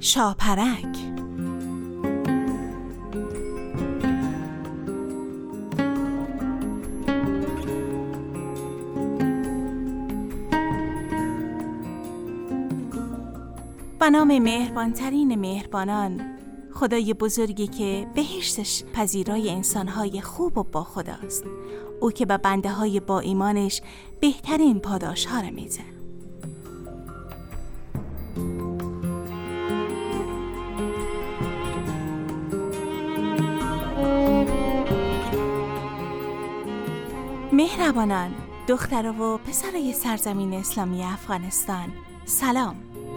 شاپرک. به نام مهربانترین مهربانان، خدای بزرگی که بهشتش پذیرای انسانهای خوب و با خداست، او که به بنده های با ایمانش بهترین پاداش ها را میده. مهربانان، دختر و پسرای سرزمین اسلامی افغانستان، سلام.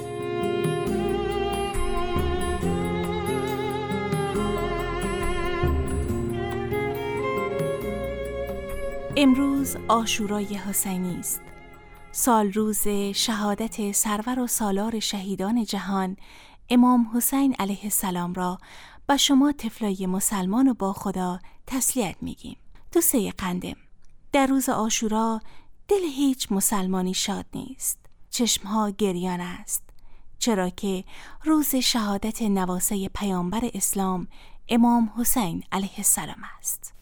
امروز عاشورای حسینی است. سال روز شهادت سرور و سالار شهیدان جهان امام حسین علیه السلام را به شما طفلای مسلمان و با خدا تسلیت میگیم. دوسته قندم، در روز عاشورا دل هیچ مسلمانی شاد نیست. چشمها گریان است، چرا که روز شهادت نواسه پیامبر اسلام امام حسین علیه السلام است.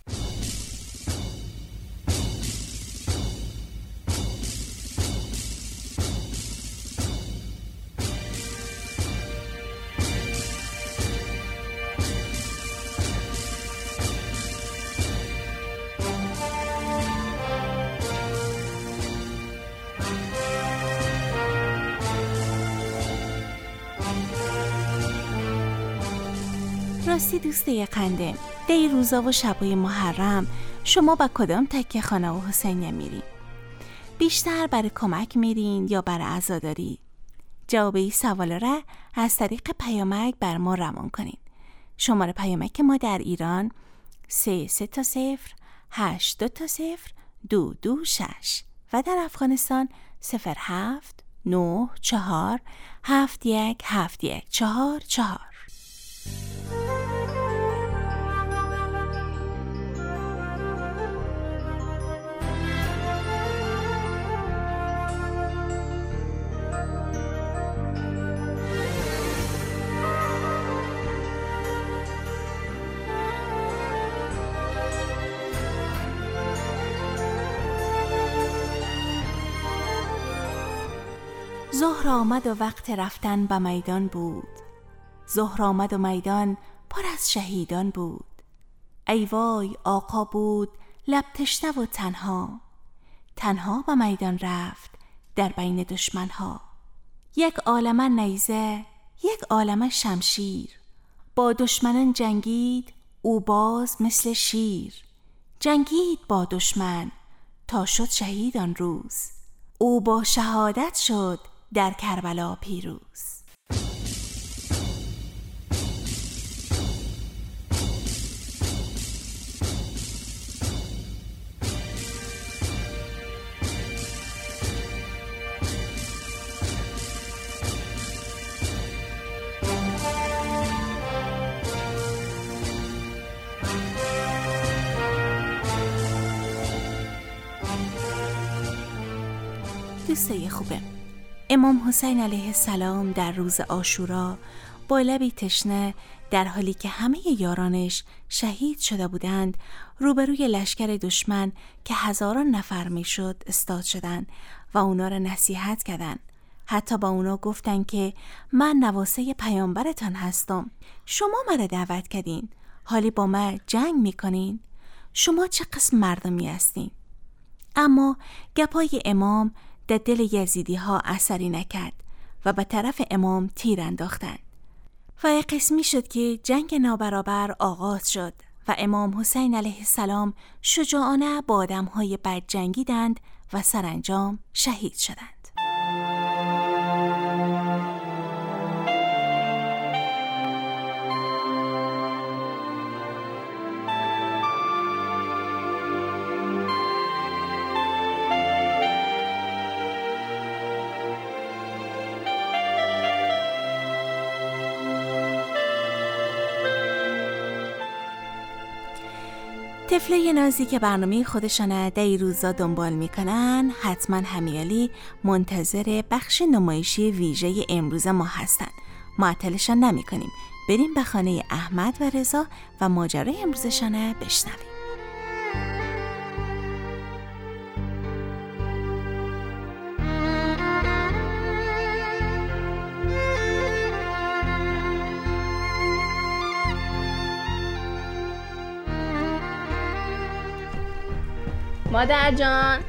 راستی دوسته قندم، در این روزا و شبای محرم شما با کدام تکیه خانه و حسینیه میرین؟ بیشتر برای کمک میرین یا برای عزاداری؟ جواب این سوال را از طریق پیامک بر ما روان کنین. شماره پیامک ما در ایران 3308202226 و در افغانستان 0794717144. ظهر آمد و وقت رفتن به میدان بود. ظهر آمد و میدان پر از شهیدان بود. ای وای آقا بود لب تشنه و تنها، تنها به میدان رفت در بین دشمنها. یک عالمه نیزه یک عالمه شمشیر، با دشمنان جنگید او باز مثل شیر. جنگید با دشمن تا شد شهید آن روز، او با شهادت شد در کربلا پیروز. دوسته خوبم، امام حسین علیه السلام در روز عاشورا با لبی تشنه، در حالی که همه یارانش شهید شده بودند، روبروی لشکر دشمن که هزاران نفر میشد استاد شدند و اونا را نصیحت کردند. حتی با اونا گفتن که من نواسه پیامبرتان هستم، شما مرا دعوت کردین، حالی با من جنگ میکنین؟ شما چه قسم مردمی هستین؟ اما گپای امام در دل یزیدی ها اثری نکرد و به طرف امام تیر انداختند و یک قسمی شد که جنگ نابرابر آغاز شد و امام حسین علیه السلام شجاعانه با آدم‌های بد جنگیدند و سرانجام شهید شدند. طفله نازی که برنامه خودشانه در این روزا دنبال میکنن حتما همیالی منتظر بخش نمایشی ویژه امروز ما هستن. معطلشان نمی کنیم. بریم به خانه احمد و رضا و ماجرای امروزشان بشنویم. مادر جان.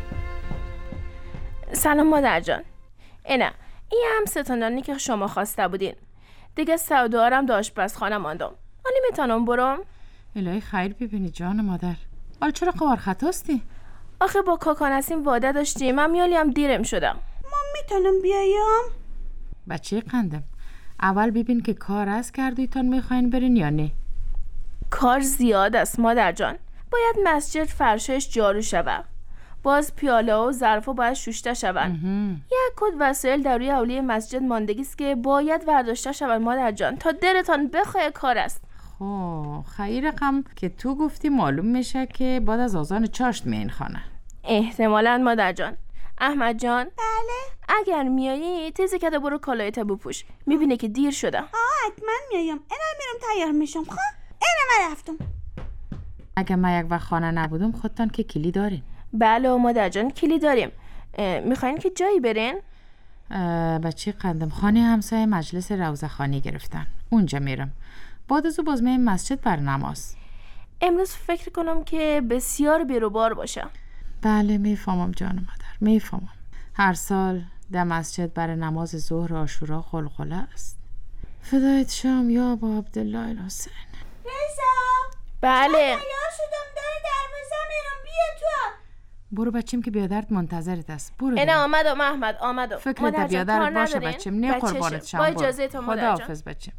سلام مادر جان. اینه این هم ستاندانی که شما خواسته بودین. دیگه سودارم داشت بس خانه ماندم. آنی میتونم برم؟ الهی خیر ببینی جان مادر. حالا چرا قوار خطاستی؟ آخه با کاکا نسیم واده داشتیم. من میالیم دیرم شدم. من میتونم بیایم؟ بچه قندم، اول ببین که کار از کردیتان میخواین برین یا نه؟ کار زیاد است مادر جان. باید مسجد فرشش جارو شود. باز پیاله و ظرفا باید شوشته شوند. یک کد وسایل در روی اولیه مسجد ماندگی است که باید برداشته شود مادر جان تا دلتان بخواه کار است. خب خیر غم که تو گفتی معلوم میشه که بعد از آذان چاشت میین خانه. احتمالاً مادر جان. احمد جان. بله. اگر میایی تیزی کده برو کالایت بپوش. میبینه که دیر شده. حتما میایم. اینا میرم تیار میشم. خب اینا من رفتم. اگه من یک وقت خانه نبودم خودتان که کلی دارین؟ بله مادر جان کلی داریم. میخواین که جایی برین؟ بچه قندم خانه همسایه مجلس روضه خانی گرفتن، اونجا میرم. بعد از او باز میرم مسجد بر نماز. امروز فکر کنم که بسیار بیروبار باشه. بله میفهمم جان مادر، میفهمم. هر سال در مسجد بر نماز ظهر عاشورا قلقله است. فدایت شام یا ابا عبدالله الحسین. رضا. بله. تیار شدم در دروازه میرم بیا تو. برو بچیم که بیادرت منتظرت است. برو. اینه آمدم احمد آمدم. فکرت بیادرت باشه بچیم. نه قربانت شم. با اجازه تو مادر جان. خداحافظ بچیم.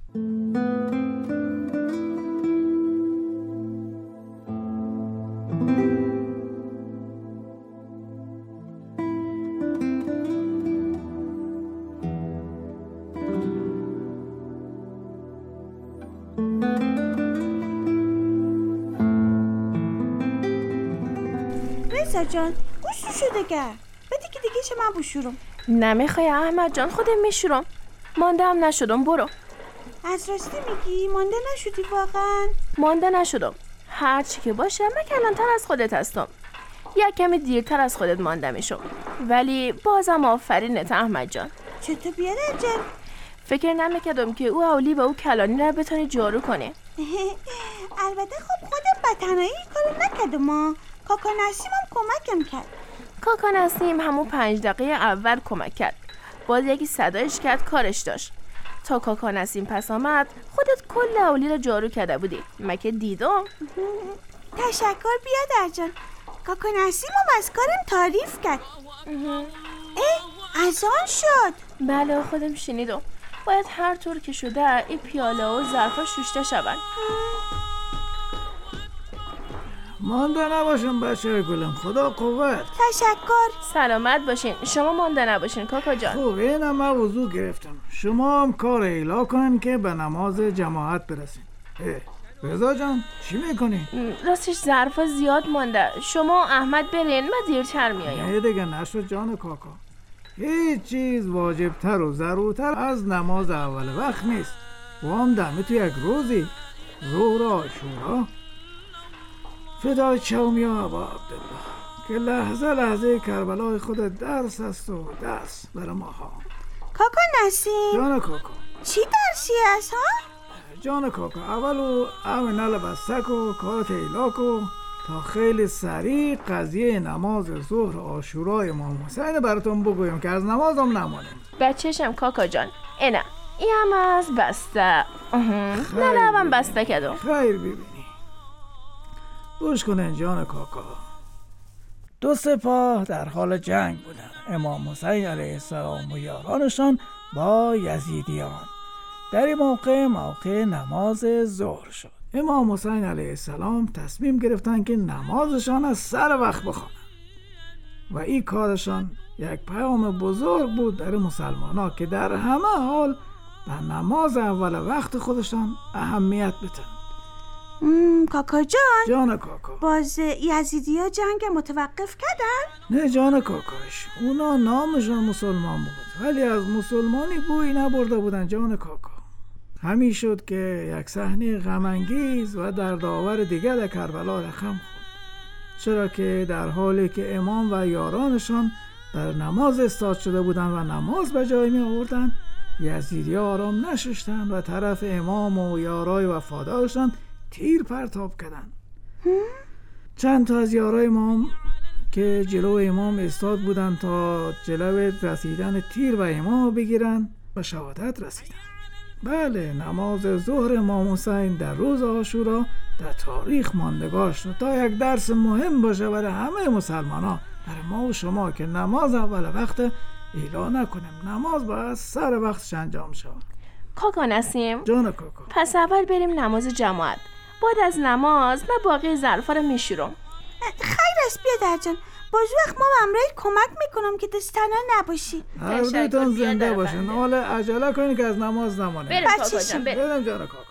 رضا جان گوشت شده گر. بدی که دیگه چه من بشورم. نمیخوای احمد جان خودم میشورم. مانده هم نشدم برو. از راستی میگی مانده نشدی واقعا؟ مانده نشدم. هر چی که باشه من کلانتر از خودت هستم. یک کمی دیرتر از خودت مانده میشم. ولی بازم آفرینت احمد جان. چطور بیادر جان؟ فکر نمیکردم که او اولی و او کلانی را بتونی جارو کنه. البته خب خودم به تنهایی کارو نکردم. کاکا نسیم هم کمکم کرد. کاکا نسیم همون 5 دقیقه اول کمک کرد. باز یکی صدایش کرد کارش داشت. تا کاکا نسیم پس آمد خودت کل اولی را جارو کرده بودی. مگه دیدم؟ تشکر بیادر جان. کاکا نسیم هم از کارم تعریف کرد. از آن شد. بله خودم شنیدم. باید هر طور که شده این پیاله و ظرفا شوشته شوند. مانده نباشین بچه گلم، خدا قوت. تشکر. سلامت باشین. شما مانده نباشین کاکا جان. خوب اینم من وضو گرفتم. شما هم کار اعلا کنین که به نماز جماعت برسین. رضا جان چی میکنی؟ راستش ظرفا زیاد مانده. شما احمد برین من دیرتر میایم. نه دیگه نشد جان کاکا. هیچ چیز واجبتر و ضرورتر از نماز اول وقت نیست. و هم دمه تو یک روزی ظهر عاشورا. فدای شم یا ابا عبدالله که لحظه لحظه کربلای خود درس است و درس برای ما ها. کاکا نسیم جان کاکا چی درسی است ها؟ جان کاکا اولو امن البستک و کارت ایلاکو تا خیلی سریع قضیه نماز ظهر عاشورای امام حسین براتون بگویم که از نمازم نمانیم. بچه‌شم کاکا جان. اینه این هم از بسته. نه من بسته کدم. خیر ببینی گوش کنین جان کاکا. 2 سپاه در حال جنگ بودند. امام حسین علیه السلام و یارانشان با یزیدیان. در این موقع نماز ظهر شد. امام حسین علیه السلام تصمیم گرفتن که نمازشان از سر وقت بخوانند و این کارشان یک پیام بزرگ بود در مسلمان ها که در همه حال به نماز اول وقت خودشان اهمیت بدن. کاکا جان. جان کاکا. باز یزیدی ها جنگ متوقف کردن؟ نه جان کاکاش، اونا نامشان مسلمان بود ولی از مسلمانی بوی نبرده بودن جان کاکا. همین شد که یک صحنه غم‌انگیز و دردآور دیگر در کربلا رقم خورد، چرا که در حالی که امام و یارانشان در نماز استاد شده بودند و نماز به جای می آوردند، یزیدی‌ها آرام نشستند و طرف امام و یارای وفادارشان تیر پرتاب کردند. چند تا از یارای امام که جلو امام استاد بودند تا جلو رسیدن تیر و امام بگیرند و شهادت رسیدند. بله، نماز ظهر امام حسین در روز عاشورا در تاریخ ماندگار شد تا یک درس مهم باشه برای همه مسلمانان، برای ما و شما، که نماز اول وقت ایلا نکنیم، نماز باید سر وقتش انجام شود. کاکا نسیم جان کاکا، پس اول بریم نماز جماعت، بعد از نماز من باقی ظرفا رو میشورم. خیر است بیادر جان، باز وقت ما امرای کمک میکنم که دست تنها نباشی. هر دویتون زنده باشین. حالا عجله کنین که از نماز نمانه. بریم کاکا جان، بریم جان کاکا.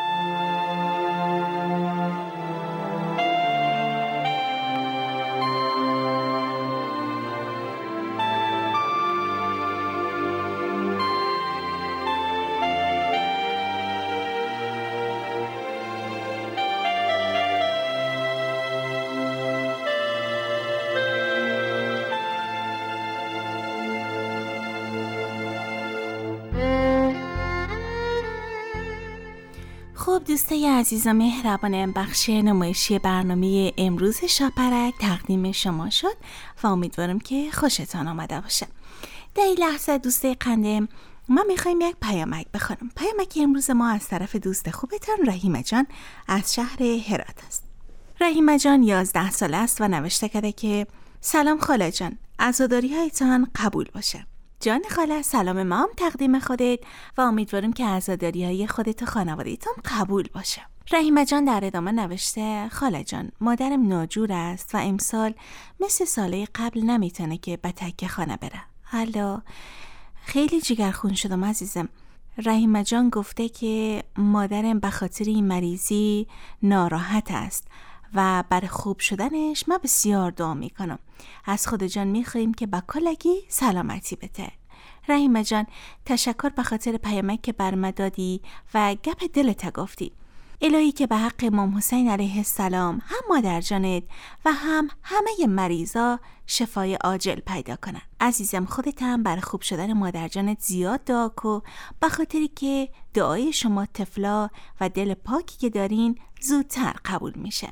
خب دوستای عزیز و مهربان، بخش نمایشی برنامه امروز شاپرک تقدیم شما شد و امیدوارم که خوشتان آمده باشه. در این لحظه دوستای قنده، ما میخوایم یک پیامک بخونم. پیامک امروز ما از طرف دوست خوبتان رحیمه جان از شهر هرات است. رحیمه جان 11 ساله است و نوشته کرده که سلام خاله جان، عزاداری هایتان قبول باشه. جان خاله، سلام ما هم تقدیم خودت و امیدوارم که عزاداری های خودت و خانواده‌تان قبول باشه. رحیمه جان در ادامه نوشته خاله جان، مادرم ناجور است و امسال مثل ساله قبل نمیتونه که به تکه خانه بره. حالا خیلی جگرخون شدم عزیزم. رحیمه جان گفته که مادرم به خاطر این مریضی ناراحت است و برای خوب شدنش من بسیار دعا میکنم. از خدا جان میخواییم که با کلگی سلامتی بده. رحیمه جان، تشکر به خاطر پیامک که برام دادی و گپ دلت گفتی. الهی که به حق امام حسین علیه السلام هم مادر جانت و هم همه مریضا شفای عاجل پیدا کنن. عزیزم، خودت هم برای خوب شدن مادر جانت زیاد دعا کن، به خاطری که دعای شما طفلا و دل پاکی که دارین زودتر قبول میشه.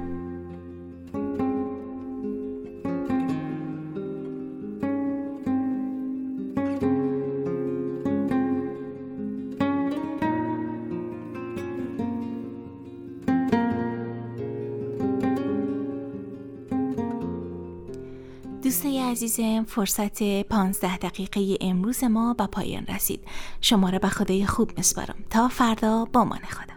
دوستای عزیزم، فرصت 15 دقیقه امروز ما به پایان رسید. شما را به خدای خوب میسپارم تا فردا با امان خدا.